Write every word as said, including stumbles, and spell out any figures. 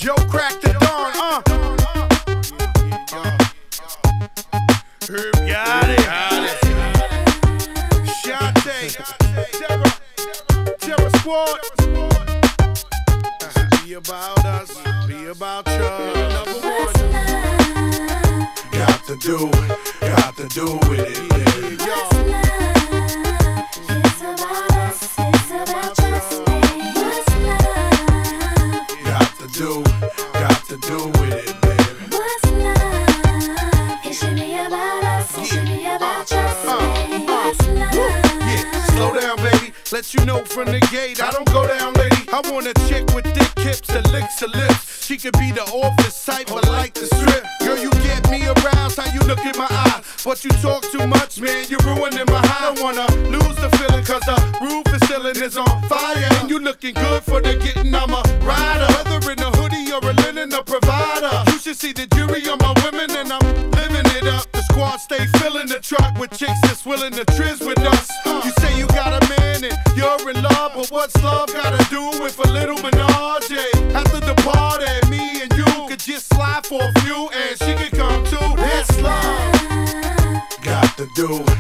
Joe cracked the dawn, uh. Herb got it, got it. Shantae, Terror, Terror Squad. Be about us, be about you. Number one. Got to do, got to do with it, yeah. What's love? It's about us, it's about trust me. What's love? Got to do, got to do with it, baby. What's love? It should be about us, it should be about trust me. What's love? Yeah, slow down, baby. Let you know from the gate, I don't go down, lady. I want a chick with thick hips and licks her lips. She could be the office type, but like the strip. Girl, you get me aroused, how you look in my eye. But you talk too much, man, you're ruining my high. I don't wanna lose the feeling, cause the roof is ceiling is on fire. And you looking good for the getting, I'm a rider. Whether in a hoodie or a linen, a provider. You should see the jury on my women, and I'm living it up. The squad stay filling the truck with chicks that's willing to trizz with us. You say you got a man and you're in love, but what's love gotta do with a little menage? After the party, me and you could just slide for a few, and she could come too. That's love. Got to do,